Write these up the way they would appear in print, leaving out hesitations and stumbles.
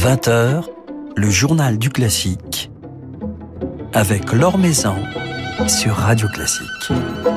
20h, le journal du classique avec Laure Maison sur Radio Classique.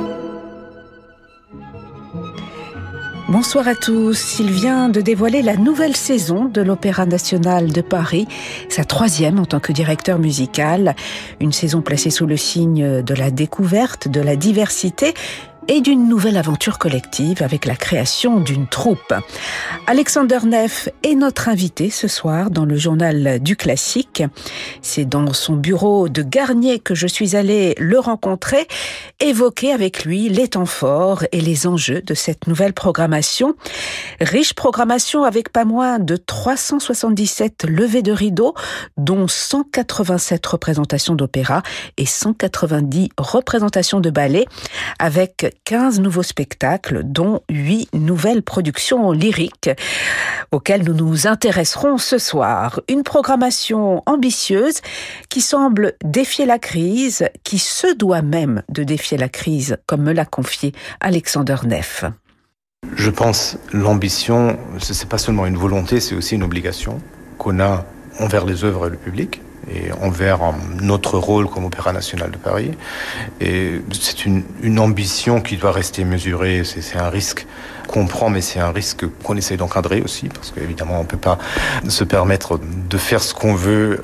Bonsoir à tous. Il vient de dévoiler la nouvelle saison de l'Opéra national de Paris, sa 3e en tant que directeur musical. Une saison placée sous le signe de la découverte, de la diversité et d'une nouvelle aventure collective avec la création d'une troupe. Alexander Neff est notre invité ce soir dans le journal du classique. C'est dans son bureau de Garnier que je suis allée le rencontrer, évoquer avec lui les temps forts et les enjeux de cette nouvelle programmation. Riche programmation avec pas moins de 377 levées de rideaux, dont 187 représentations d'opéra et 190 représentations de ballet, avec 15 nouveaux spectacles, dont 8 nouvelles productions lyriques, auxquelles nous nous intéresserons ce soir. Une programmation ambitieuse qui semble défier la crise, qui se doit même de défier la crise, comme me l'a confié Alexander Neff. Je pense l'ambition, c'est pas seulement une volonté, c'est aussi une obligation qu'on a envers les œuvres et le public, et envers notre rôle comme Opéra national de Paris. Et c'est une ambition qui doit rester mesurée. C'est un risque qu'on prend, mais c'est un risque qu'on essaie d'encadrer aussi, parce qu'évidemment, on ne peut pas se permettre de faire ce qu'on veut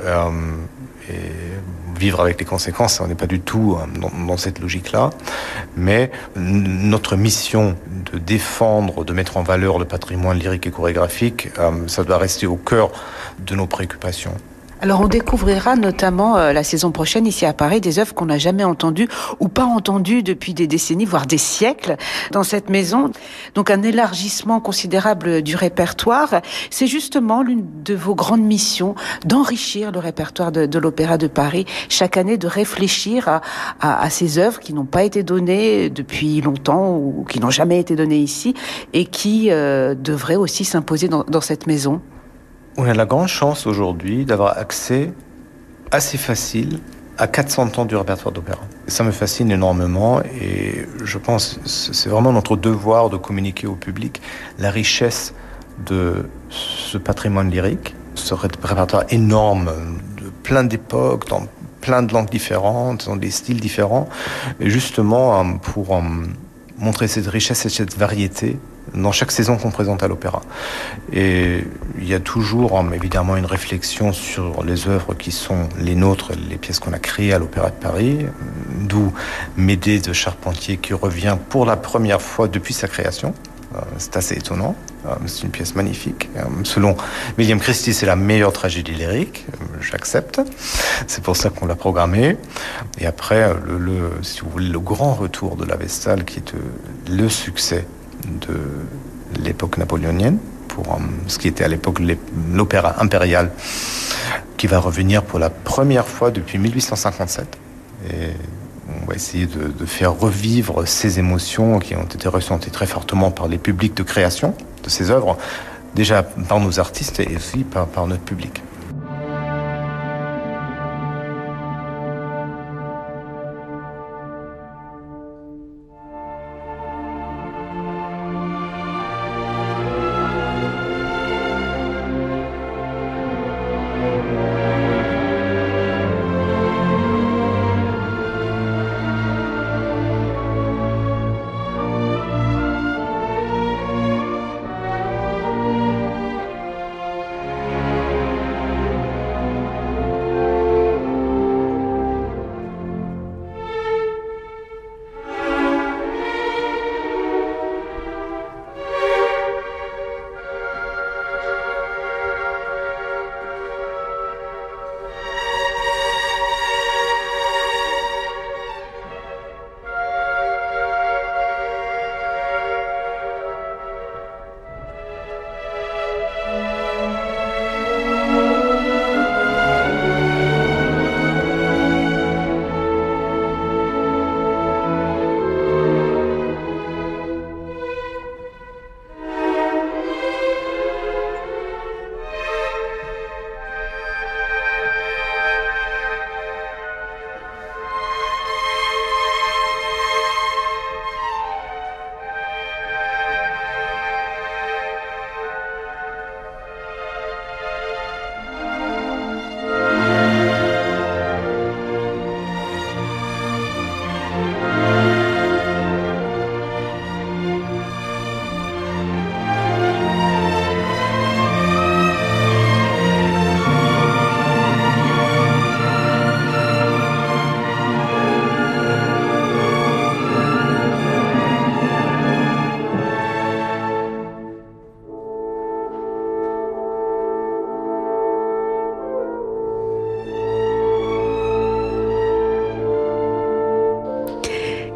et vivre avec les conséquences. On n'est pas du tout dans cette logique-là. Mais notre mission de défendre, de mettre en valeur le patrimoine lyrique et chorégraphique, ça doit rester au cœur de nos préoccupations. Alors on découvrira notamment la saison prochaine ici à Paris des œuvres qu'on n'a jamais entendues ou pas entendues depuis des décennies, voire des siècles dans cette maison. Donc un élargissement considérable du répertoire. C'est justement l'une de vos grandes missions d'enrichir le répertoire de l'Opéra de Paris. Chaque année de réfléchir à ces œuvres qui n'ont pas été données depuis longtemps ou qui n'ont jamais été données ici et qui devraient aussi s'imposer dans cette maison. On a la grande chance aujourd'hui d'avoir accès assez facile à 400 ans du répertoire d'opéra. Ça me fascine énormément et je pense que c'est vraiment notre devoir de communiquer au public la richesse de ce patrimoine lyrique, ce répertoire énorme de plein d'époques, dans plein de langues différentes, dans des styles différents, et justement pour montrer cette richesse et cette variété dans chaque saison qu'on présente à l'opéra. Et il y a toujours évidemment une réflexion sur les œuvres qui sont les nôtres, les pièces qu'on a créées à l'Opéra de Paris, d'où Médée de Charpentier qui revient pour la première fois depuis sa création. C'est assez étonnant. C'est une pièce magnifique. Selon William Christie, c'est la meilleure tragédie lyrique. J'accepte. C'est pour ça qu'on l'a programmée. Et après, si vous voulez, le grand retour de la Vestale, qui est le succès de l'époque napoléonienne, pour ce qui était à l'époque l'opéra impérial, qui va revenir pour la première fois depuis 1857. Et on va essayer de faire revivre ces émotions qui ont été ressenties très fortement par les publics de création de ces œuvres, déjà par nos artistes et aussi par notre public.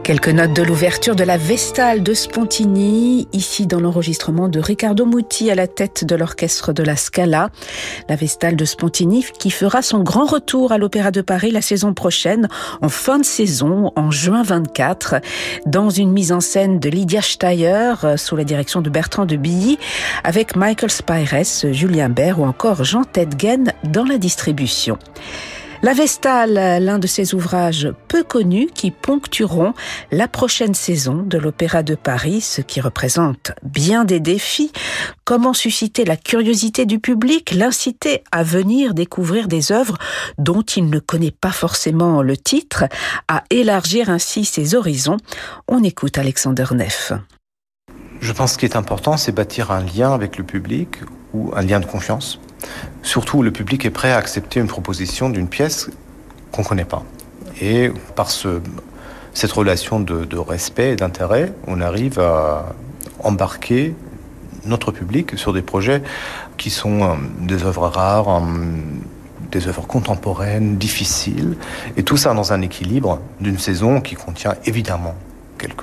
Quelques notes de l'ouverture de la Vestale de Spontini, ici dans l'enregistrement de Riccardo Muti à la tête de l'orchestre de la Scala. La Vestale de Spontini qui fera son grand retour à l'Opéra de Paris la saison prochaine, en fin de saison, en juin 24, dans une mise en scène de Lydia Steyer, sous la direction de Bertrand de Billy, avec Michael Spires, Julien Bert ou encore Jean Tedgen dans la distribution. La Vestale, l'un de ces ouvrages peu connus qui ponctueront la prochaine saison de l'Opéra de Paris, ce qui représente bien des défis. Comment susciter la curiosité du public, l'inciter à venir découvrir des œuvres dont il ne connaît pas forcément le titre, à élargir ainsi ses horizons. On écoute Alexander Neff. Je pense que ce qui est important, c'est bâtir un lien avec le public ou un lien de confiance. Surtout, le public est prêt à accepter une proposition d'une pièce qu'on ne connaît pas. Et par cette relation de respect et d'intérêt, on arrive à embarquer notre public sur des projets qui sont des œuvres rares, des œuvres contemporaines, difficiles, et tout ça dans un équilibre d'une saison qui contient évidemment quelques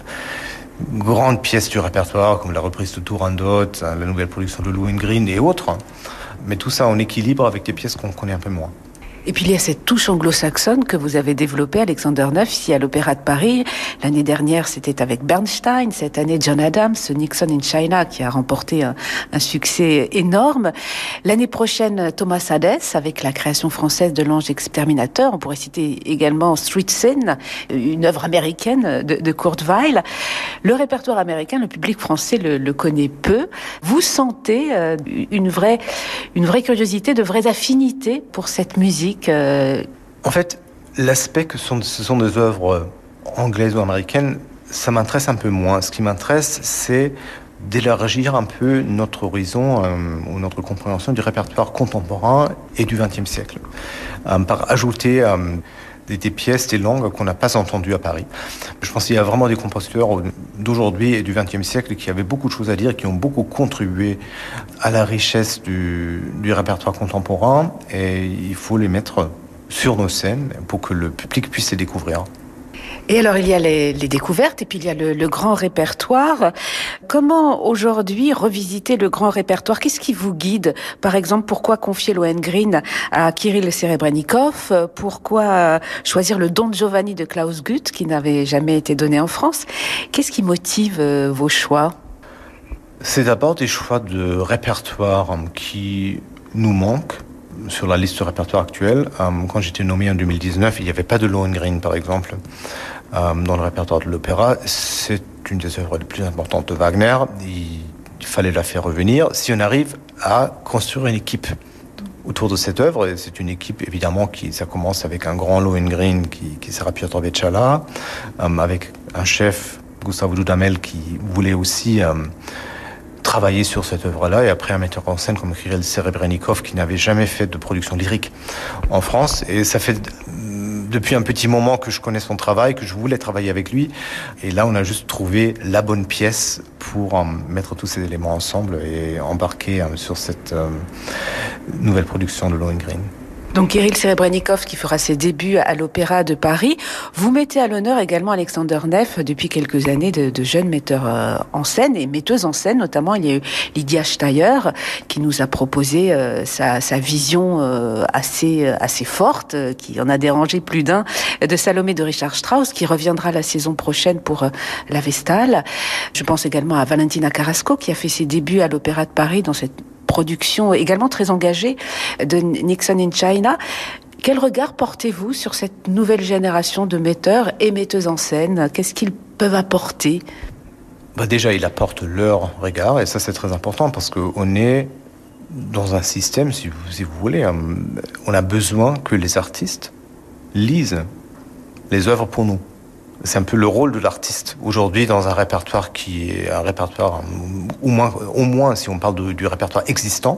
grandes pièces du répertoire, comme la reprise de Turandot, la nouvelle production de Lohengrin et autres, mais tout ça en équilibre avec des pièces qu'on connaît un peu moins. Et puis il y a cette touche anglo-saxonne que vous avez développée, Alexander Neff, ici à l'Opéra de Paris. L'année dernière, c'était avec Bernstein. Cette année, John Adams, Nixon in China, qui a remporté un succès énorme. L'année prochaine, Thomas Hades, avec la création française de L'Ange Exterminateur. On pourrait citer également Street Scene, une œuvre américaine de Kurt Weill. Le répertoire américain, le public français le connaît peu. Vous sentez une vraie curiosité, de vraies affinités pour cette musique? En fait, l'aspect que ce sont des œuvres anglaises ou américaines, ça m'intéresse un peu moins. Ce qui m'intéresse, c'est d'élargir un peu notre horizon ou notre compréhension du répertoire contemporain et du XXe siècle, par ajouter des pièces, des langues qu'on n'a pas entendues à Paris. Je pense qu'il y a vraiment des compositeurs d'aujourd'hui et du XXe siècle qui avaient beaucoup de choses à dire, qui ont beaucoup contribué à la richesse du répertoire contemporain, et il faut les mettre sur nos scènes pour que le public puisse les découvrir. Et alors, il y a les découvertes et puis il y a le grand répertoire. Comment aujourd'hui revisiter le grand répertoire? Qu'est-ce qui vous guide? Par exemple, pourquoi confier Lohengrin à Kirill Serebrennikov? Pourquoi choisir le Don Giovanni de Klaus Guth qui n'avait jamais été donné en France? Qu'est-ce qui motive vos choix? C'est d'abord des choix de répertoire qui nous manquent sur la liste de répertoire actuelle. Quand j'étais nommé en 2019, il n'y avait pas de Lohengrin, par exemple, dans le répertoire de l'opéra. C'est une des œuvres les plus importantes de Wagner. Il fallait la faire revenir. Si on arrive à construire une équipe autour de cette œuvre, et c'est une équipe évidemment ça commence avec un grand Lohengrin qui sera Piotr Beczala, avec un chef, Gustavo Dudamel, qui voulait aussi travailler sur cette œuvre-là, et après un metteur en scène comme Kirill Serebrennikov qui n'avait jamais fait de production lyrique en France. Et ça fait depuis un petit moment que je connais son travail, que je voulais travailler avec lui. Et là, on a juste trouvé la bonne pièce pour mettre tous ces éléments ensemble et embarquer sur cette nouvelle production de Lohengrin. Donc Kirill Serebrennikov qui fera ses débuts à l'Opéra de Paris. Vous mettez à l'honneur également Alexander Neff depuis quelques années de jeunes metteurs en scène et metteuses en scène. Notamment, il y a eu Lydia Steyer qui nous a proposé sa vision assez forte, qui en a dérangé plus d'un, de Salomé de Richard Strauss, qui reviendra la saison prochaine pour la Vestale. Je pense également à Valentina Carrasco qui a fait ses débuts à l'Opéra de Paris dans cette production également très engagée de Nixon in China. Quel regard portez-vous sur cette nouvelle génération de metteurs et metteuses en scène? Qu'est-ce qu'ils peuvent apporter? Déjà, ils apportent leur regard, et ça c'est très important parce qu'on est dans un système, si vous voulez, on a besoin que les artistes lisent les œuvres pour nous. C'est un peu le rôle de l'artiste aujourd'hui dans un répertoire qui est un répertoire, au moins si on parle du répertoire existant,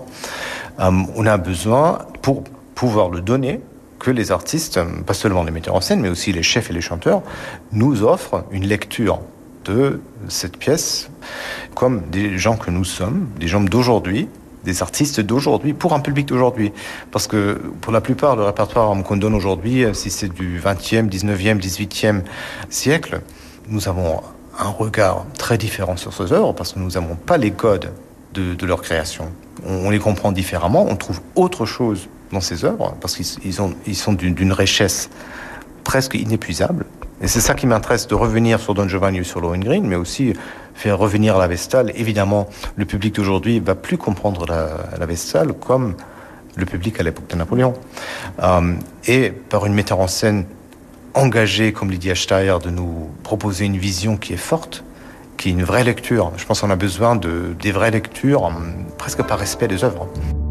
on a besoin, pour pouvoir le donner, que les artistes, pas seulement les metteurs en scène, mais aussi les chefs et les chanteurs, nous offrent une lecture de cette pièce comme des gens que nous sommes, des gens d'aujourd'hui, des artistes d'aujourd'hui, pour un public d'aujourd'hui. Parce que pour la plupart, le répertoire qu'on donne aujourd'hui, si c'est du 20e, 19e, 18e siècle, nous avons un regard très différent sur ces œuvres parce que nous n'avons pas les codes de leur création. On les comprend différemment, on trouve autre chose dans ces œuvres parce qu'ils sont d'une richesse presque inépuisable. Et c'est ça qui m'intéresse, de revenir sur Don Giovanni ou sur Lohengrin, mais aussi faire revenir la Vestale. Évidemment, le public d'aujourd'hui ne va plus comprendre la Vestale comme le public à l'époque de Napoléon. Et par une metteur en scène engagée comme Lydia Steyer, de nous proposer une vision qui est forte, qui est une vraie lecture. Je pense qu'on a besoin des vraies lectures, presque par respect des œuvres.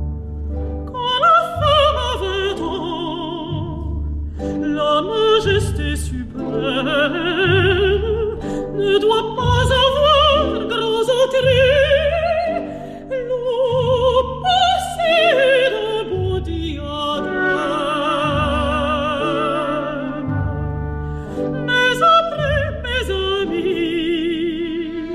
La majesté suprême ne doit pas avoir grands entraits, l'eau passée de beaux diadèmes. Mais après, mes amis,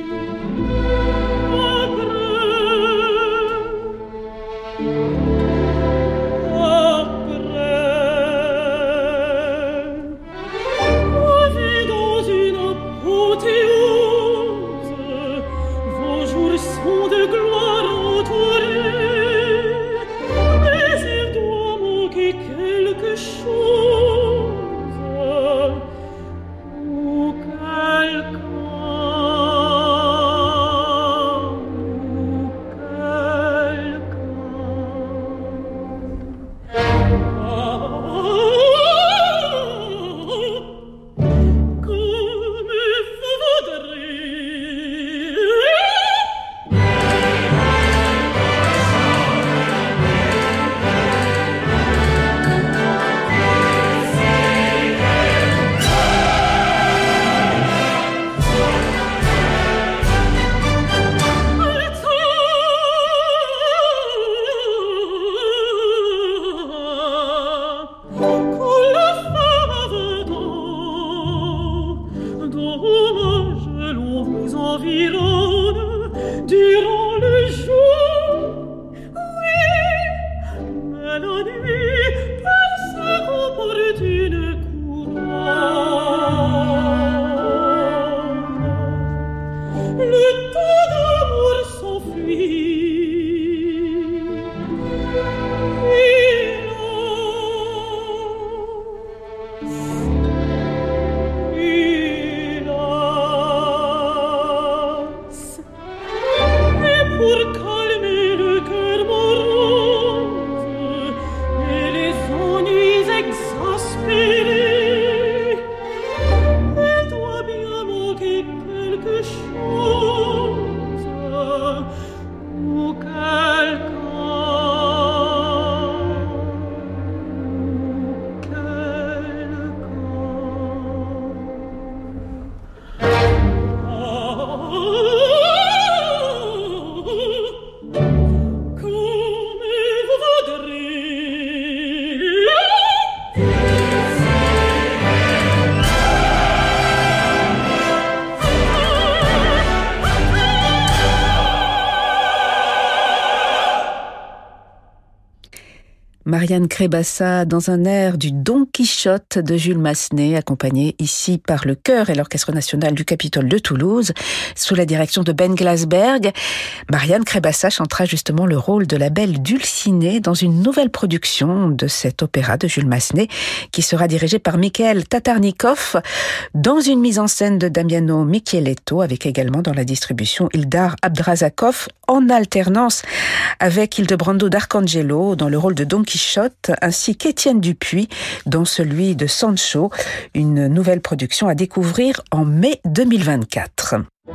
Marianne Crébassa dans un air du Don Quichotte de Jules Massenet, accompagné ici par le chœur et l'Orchestre national du Capitole de Toulouse, sous la direction de Ben Glasberg. Marianne Crébassa chantera justement le rôle de la belle Dulcinée dans une nouvelle production de cet opéra de Jules Massenet, qui sera dirigé par Mikhail Tatarnikov, dans une mise en scène de Damiano Micheletto, avec également dans la distribution Ildar Abdrazakov, en alternance avec Ildebrando d'Arcangelo dans le rôle de Don Quichotte, ainsi qu'Étienne Dupuis dans celui de Sancho, une nouvelle production à découvrir en mai 2024.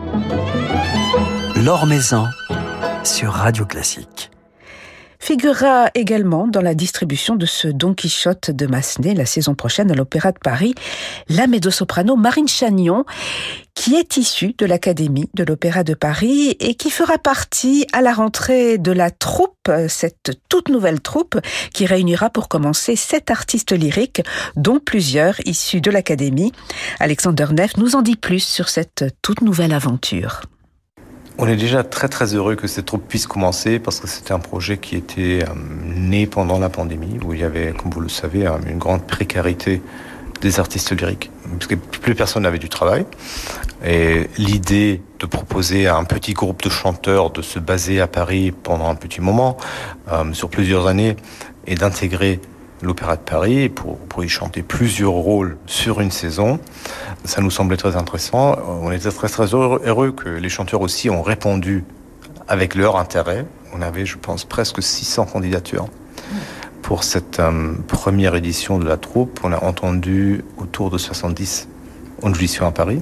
L'Or Maison sur Radio Classique. Figurera également dans la distribution de ce Don Quichotte de Massenet la saison prochaine à l'Opéra de Paris la mezzo-soprano Marine Chagnon, qui est issue de l'Académie de l'Opéra de Paris et qui fera partie à la rentrée de la troupe, cette toute nouvelle troupe qui réunira pour commencer 7 artistes lyriques, dont plusieurs issus de l'Académie. Alexander Neff nous en dit plus sur cette toute nouvelle aventure. On est déjà très très heureux que cette troupe puisse commencer parce que c'était un projet qui était né pendant la pandémie où il y avait, comme vous le savez, une grande précarité des artistes lyriques, parce que plus personne n'avait du travail. Et l'idée de proposer à un petit groupe de chanteurs de se baser à Paris pendant un petit moment, sur plusieurs années, et d'intégrer l'Opéra de Paris pour y chanter plusieurs rôles sur une saison, ça nous semblait très intéressant. On était très très heureux que les chanteurs aussi ont répondu avec leur intérêt. On avait, je pense, presque 600 candidatures pour cette première édition de la troupe. On a entendu autour de 70 auditions à Paris.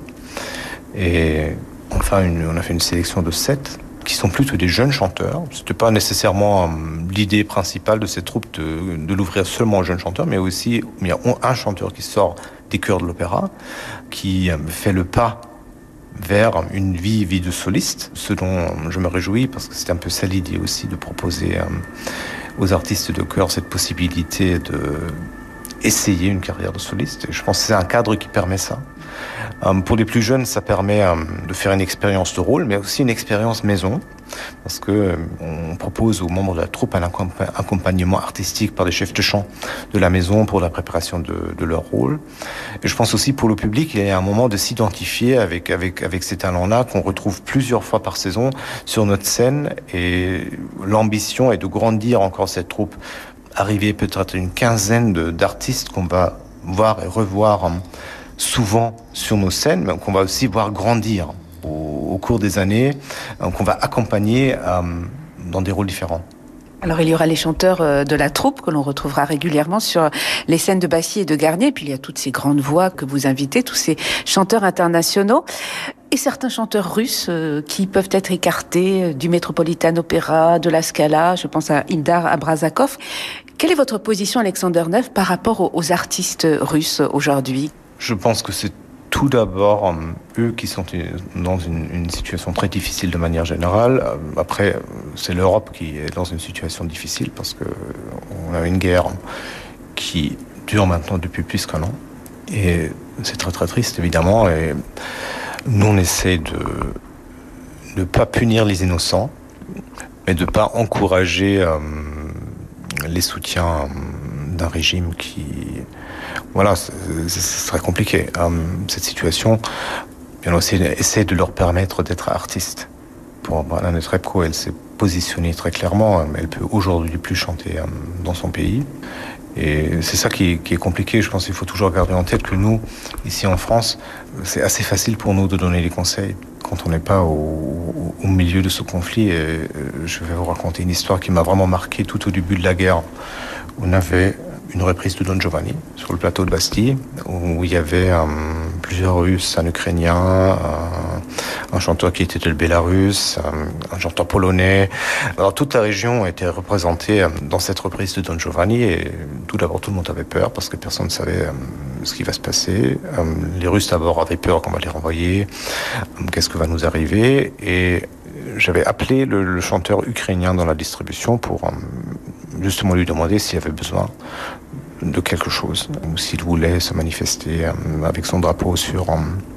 Et enfin, on a fait une sélection de 7 qui sont plutôt des jeunes chanteurs. C'était pas nécessairement l'idée principale de cette troupe de l'ouvrir seulement aux jeunes chanteurs, mais aussi il y a un chanteur qui sort des chœurs de l'opéra, qui fait le pas vers une vie de soliste, ce dont je me réjouis parce que c'est un peu ça l'idée aussi de proposer aux artistes de chœur cette possibilité de essayer une carrière de soliste. Et je pense que c'est un cadre qui permet ça. Pour les plus jeunes, ça permet de faire une expérience de rôle, mais aussi une expérience maison, parce que on propose aux membres de la troupe un accompagnement artistique par des chefs de chant de la maison pour la préparation de leur rôle. Et je pense aussi pour le public, il y a un moment de s'identifier avec ces talents-là qu'on retrouve plusieurs fois par saison sur notre scène. Et l'ambition est de grandir encore cette troupe, arriver peut-être à une quinzaine d'artistes qu'on va voir et revoir souvent sur nos scènes, mais qu'on va aussi voir grandir au cours des années, qu'on va accompagner dans des rôles différents. Alors il y aura les chanteurs de la troupe que l'on retrouvera régulièrement sur les scènes de Bassy et de Garnier, puis il y a toutes ces grandes voix que vous invitez, tous ces chanteurs internationaux, et certains chanteurs russes qui peuvent être écartés du Metropolitan Opera, de la Scala, je pense à Ildar Abrazakov. Quelle est votre position, Alexander Neff, par rapport aux artistes russes aujourd'hui ? Je pense que c'est tout d'abord eux qui sont dans une situation très difficile de manière générale. Après, c'est l'Europe qui est dans une situation difficile parce qu'on a une guerre qui dure maintenant depuis plus qu'1 an. Et c'est très très triste évidemment. Et nous on essaie de ne pas punir les innocents, mais de ne pas encourager les soutiens d'un régime qui... Voilà, ce serait compliqué. Cette situation, on essaie de leur permettre d'être artistes. Pour Anna Netrebko, elle s'est positionnée très clairement. Elle peut aujourd'hui plus chanter dans son pays. Et c'est ça qui est compliqué. Je pense qu'il faut toujours garder en tête que nous, ici en France, c'est assez facile pour nous de donner des conseils quand on n'est pas au milieu de ce conflit. Et je vais vous raconter une histoire qui m'a vraiment marqué tout au début de la guerre. On avait une reprise de Don Giovanni sur le plateau de Bastille, où il y avait plusieurs Russes, un Ukrainien, un chanteur qui était de Bélarus, un chanteur polonais. Alors toute la région était représentée dans cette reprise de Don Giovanni, et tout d'abord tout le monde avait peur parce que personne ne savait ce qui va se passer. Les Russes d'abord avaient peur qu'on va les renvoyer, qu'est-ce que va nous arriver, et j'avais appelé le chanteur ukrainien dans la distribution pour justement lui demander s'il avait besoin de quelque chose, ou s'il voulait se manifester avec son drapeau sur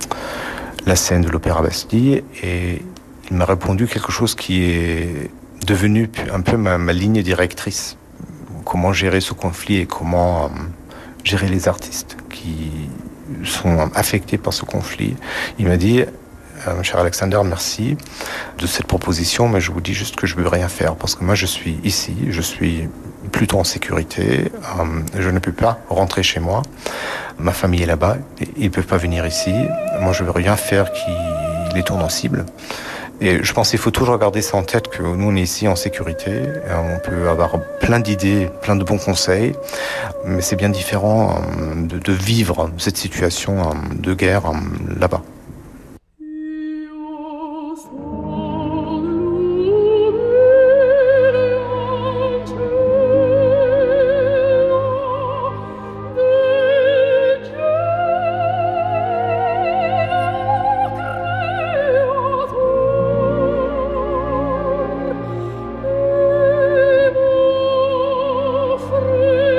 la scène de l'Opéra Bastille. Et il m'a répondu quelque chose qui est devenu un peu ma ligne directrice. Comment gérer ce conflit et comment gérer les artistes qui sont affectés par ce conflit. Il m'a dit: cher Alexander, merci de cette proposition, mais je vous dis juste que je ne veux rien faire parce que moi je suis ici, je suis plutôt en sécurité, je ne peux pas rentrer chez moi, ma famille est là-bas, ils ne peuvent pas venir ici, moi je ne veux rien faire qui les tourne en cible. Et je pense qu'il faut toujours garder ça en tête, que nous on est ici en sécurité, on peut avoir plein d'idées, plein de bons conseils, mais c'est bien différent de vivre cette situation de guerre là-bas.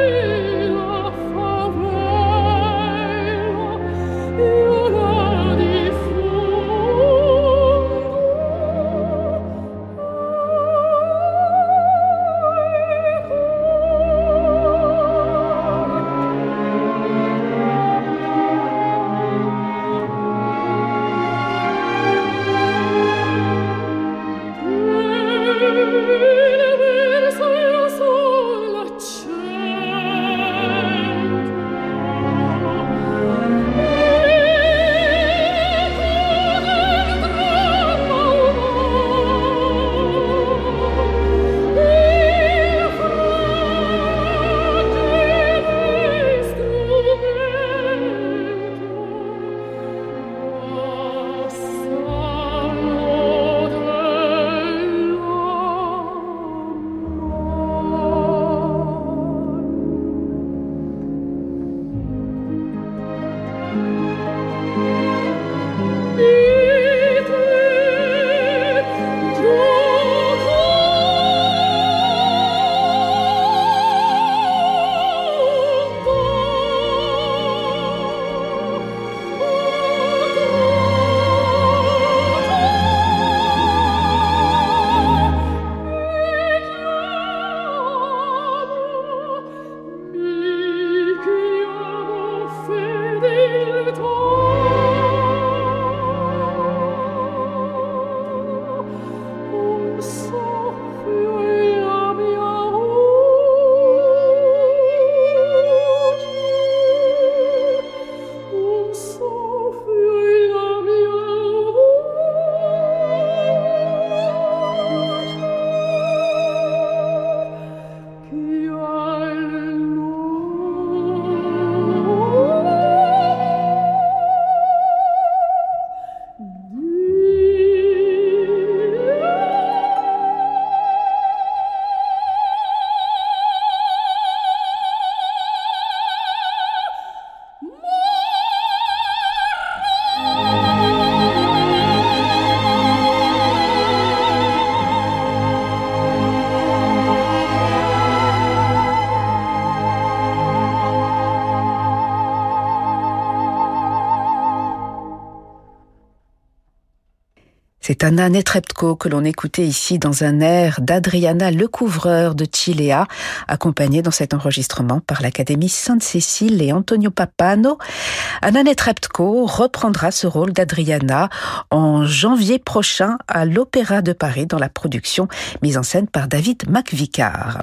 Io la C'est Anna Netrebko que l'on écoutait ici dans un air d'Adriana Lecouvreur de Cilea, accompagnée dans cet enregistrement par l'Académie Sainte-Cécile et Antonio Pappano. Anna Netrebko reprendra ce rôle d'Adriana en janvier prochain à l'Opéra de Paris dans la production mise en scène par David McVicar.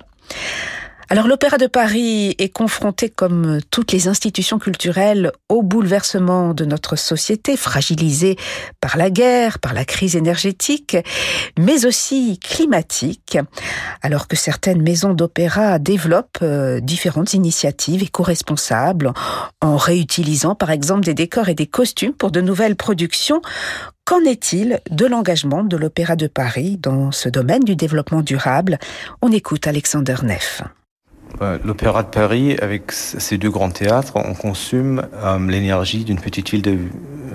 Alors l'Opéra de Paris est confronté, comme toutes les institutions culturelles, au bouleversement de notre société, fragilisée par la guerre, par la crise énergétique, mais aussi climatique, alors que certaines maisons d'opéra développent différentes initiatives éco-responsables, en réutilisant par exemple des décors et des costumes pour de nouvelles productions. Qu'en est-il de l'engagement de l'Opéra de Paris dans ce domaine du développement durable ? On écoute Alexander Neff. L'Opéra de Paris, avec ses deux grands théâtres, on consomme l'énergie d'une petite ville de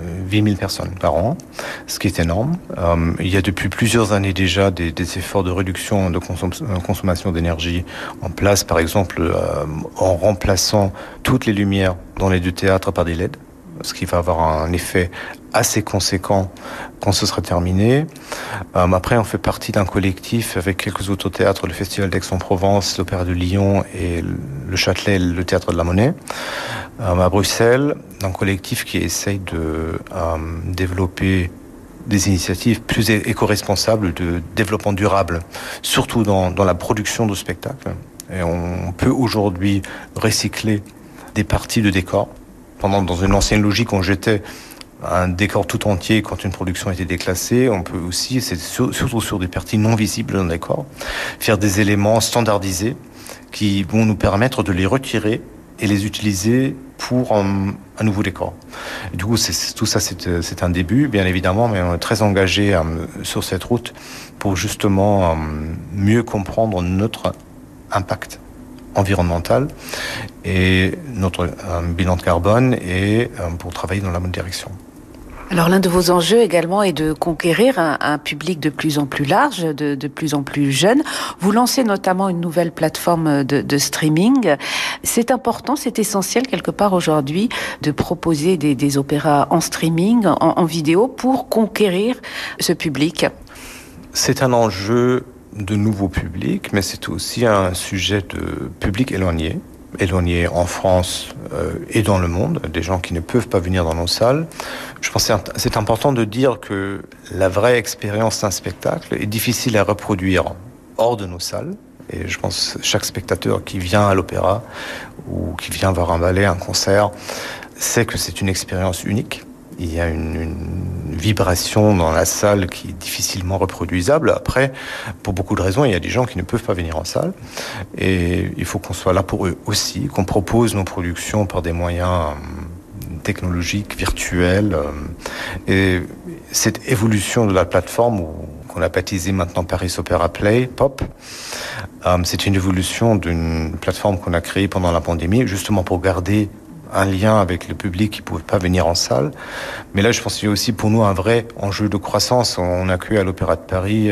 8 000 personnes par an, ce qui est énorme. Il y a depuis plusieurs années déjà des efforts de réduction de consommation d'énergie en place, par exemple en remplaçant toutes les lumières dans les deux théâtres par des LED, ce qui va avoir un effet assez conséquent quand ce sera terminé. Après, on fait partie d'un collectif avec quelques autres théâtres, le Festival d'Aix-en-Provence, l'Opéra de Lyon et le Châtelet, le Théâtre de la Monnaie. À Bruxelles, un collectif qui essaye de développer des initiatives plus éco-responsables de développement durable, surtout dans la production de spectacles. Et on peut aujourd'hui recycler des parties de décors. Dans une ancienne logique, on jetait un décor tout entier quand une production était déclassée. On peut aussi, surtout sur des parties non visibles d'un décor, faire des éléments standardisés qui vont nous permettre de les retirer et les utiliser pour un nouveau décor. Et du coup, tout ça, c'est un début, bien évidemment, mais on est très engagé sur cette route pour justement mieux comprendre notre impact environnemental et notre bilan de carbone et pour travailler dans la bonne direction. Alors l'un de vos enjeux également est de conquérir un public de plus en plus large, de plus en plus jeune. Vous lancez notamment une nouvelle plateforme de streaming. C'est important, c'est essentiel quelque part aujourd'hui de proposer des opéras en streaming, en vidéo, pour conquérir ce public. C'est un enjeu de nouveaux publics, mais c'est aussi un sujet de public éloigné en France et dans le monde, des gens qui ne peuvent pas venir dans nos salles. Je pense que c'est important de dire que la vraie expérience d'un spectacle est difficile à reproduire hors de nos salles. Et je pense que chaque spectateur qui vient à l'opéra ou qui vient voir un ballet, un concert, sait que c'est une expérience unique. Il y a une vibration dans la salle qui est difficilement reproduisable. Après, pour beaucoup de raisons, il y a des gens qui ne peuvent pas venir en salle. Et il faut qu'on soit là pour eux aussi, qu'on propose nos productions par des moyens technologiques, virtuels. Et cette évolution de la plateforme, qu'on a baptisée maintenant Paris Opera Play, POP, c'est une évolution d'une plateforme qu'on a créée pendant la pandémie, justement pour garder un lien avec le public qui ne pouvait pas venir en salle. Mais là, je pense qu'il y a aussi pour nous un vrai enjeu de croissance. On accueille à l'Opéra de Paris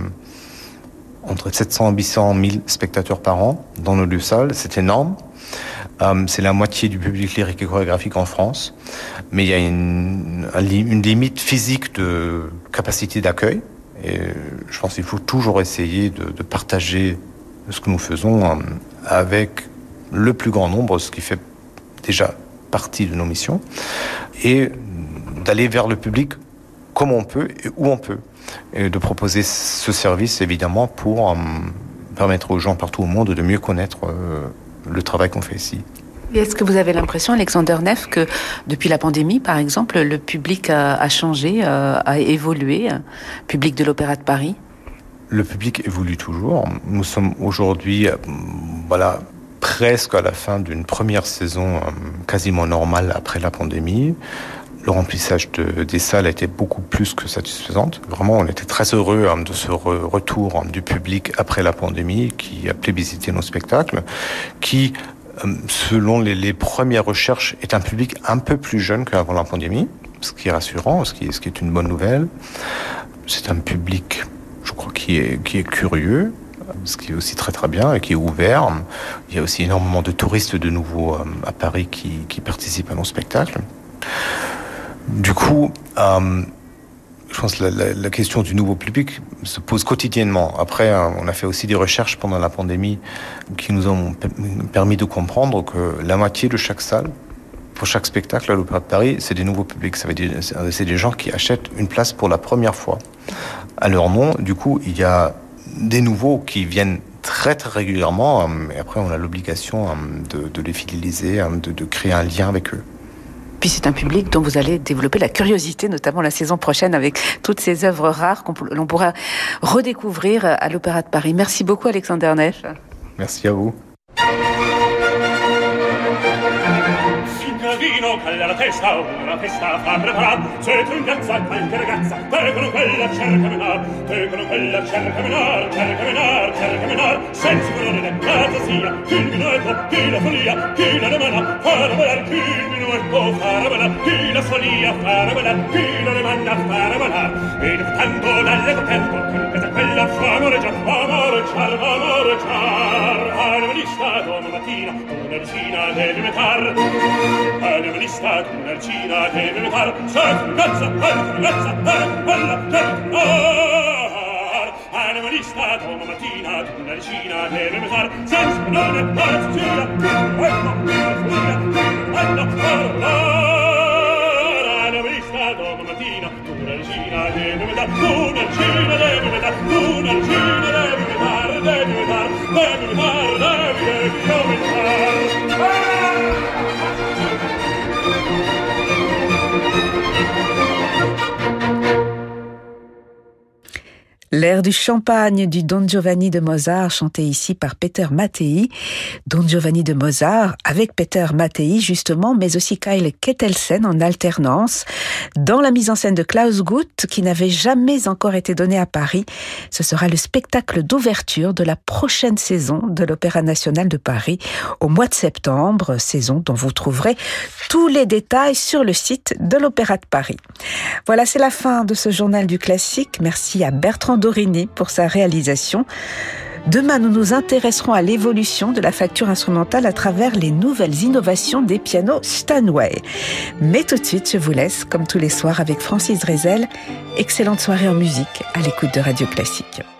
entre 700 et 800 000 spectateurs par an dans nos 2 salles. C'est énorme. C'est la moitié du public lyrique et chorégraphique en France. Mais il y a une limite physique de capacité d'accueil. Et je pense qu'il faut toujours essayer de partager ce que nous faisons avec le plus grand nombre, ce qui fait déjà partie de nos missions, et d'aller vers le public comme on peut et où on peut, et de proposer ce service évidemment pour permettre aux gens partout au monde de mieux connaître le travail qu'on fait ici. Et est-ce que vous avez l'impression, Alexander Neff, que depuis la pandémie, par exemple, le public a changé, a évolué, le public de l'Opéra de Paris? Le public évolue toujours. Nous sommes aujourd'hui, presque à la fin d'une première saison quasiment normale après la pandémie. Le remplissage des salles a été beaucoup plus que satisfaisant. Vraiment, on était très heureux de ce retour du public après la pandémie qui a plébiscité nos spectacles, qui, selon les premières recherches, est un public un peu plus jeune qu'avant la pandémie, ce qui est rassurant, ce qui est une bonne nouvelle. C'est un public, je crois, qui est curieux, ce qui est aussi très très bien et qui est ouvert. Il y a aussi énormément de touristes de nouveau à Paris qui participent à nos spectacles. Du coup, je pense que la question du nouveau public se pose quotidiennement. Après, on a fait aussi des recherches pendant la pandémie qui nous ont permis de comprendre que la moitié de chaque salle, pour chaque spectacle à l'Opéra de Paris, c'est des nouveaux publics. Ça veut dire c'est des gens qui achètent une place pour la première fois à leur nom. Du coup, il y a des nouveaux qui viennent très très régulièrement, et après on a l'obligation de les fidéliser, de créer un lien avec eux. Puis c'est un public dont vous allez développer la curiosité, notamment la saison prochaine avec toutes ces œuvres rares l'on pourra redécouvrir à l'Opéra de Paris. Merci beaucoup Alexander Neff. Merci à vous. Vino calla la testa, una festa fa preparar. Se tu ingazza qualche ragazza, te con quella cerca menar, te con quella cerca menar, cerca menar, cerca menar. Senza colore né fantasia, chi il minuetto, chi la follia, chi la demana, farà ballare, chi il minuetto, farà ballare, chi la follia, farà ballare, chi la demanda, farà ballare. Ed tanto dalle contento, questa quella fa amoreggiar, Animalista domattina, una vicina deve metar. Animalista, una vicina deve metar. Sei ragazza, bella, Animalista domattina, una vicina deve metar. Senza non è pazzia, Animalista domattina, una vicina deve metar. Una vicina deve metar, una vicina deve metar, deve metar. L'air du champagne du Don Giovanni de Mozart, chanté ici par Peter Mattei. Don Giovanni de Mozart avec Peter Mattei justement, mais aussi Kyle Kettelsen en alternance. Dans la mise en scène de Klaus Guth, qui n'avait jamais encore été donnée à Paris, ce sera le spectacle d'ouverture de la prochaine saison de l'Opéra national de Paris au mois de septembre, saison dont vous trouverez tous les détails sur le site de l'Opéra de Paris. Voilà, c'est la fin de ce journal du classique. Merci à Bertrand Dorini pour sa réalisation. Demain, nous nous intéresserons à l'évolution de la facture instrumentale à travers les nouvelles innovations des pianos Steinway. Mais tout de suite, je vous laisse, comme tous les soirs, avec Francis Drezel. Excellente soirée en musique à l'écoute de Radio Classique.